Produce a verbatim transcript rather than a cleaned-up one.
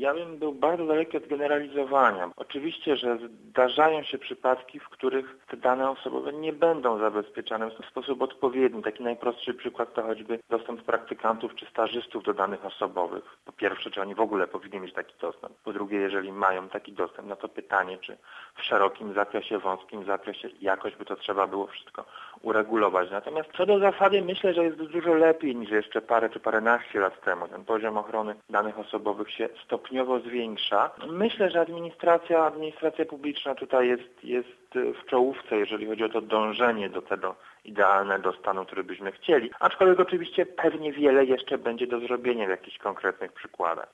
Ja bym był bardzo daleki od generalizowania. Oczywiście, że zdarzają się przypadki, w których te dane osobowe nie będą zabezpieczane w sposób odpowiedni. Taki najprostszy przykład to choćby dostęp praktykantów czy stażystów do danych osobowych. Po pierwsze, czy oni w ogóle powinni mieć taki dostęp. Po drugie, jeżeli mają taki dostęp, no to pytanie, czy w szerokim zakresie, wąskim zakresie jakoś by to trzeba było wszystko uregulować. Natomiast co do zasady myślę, że jest dużo lepiej niż jeszcze parę czy paręnaście lat temu. Ten poziom ochrony danych osobowych się stopniowo zwiększa. Myślę, że administracja, administracja publiczna tutaj jest, jest w czołówce, jeżeli chodzi o to dążenie do tego idealnego stanu, który byśmy chcieli. Aczkolwiek oczywiście pewnie wiele jeszcze będzie do zrobienia w jakichś konkretnych przykładach.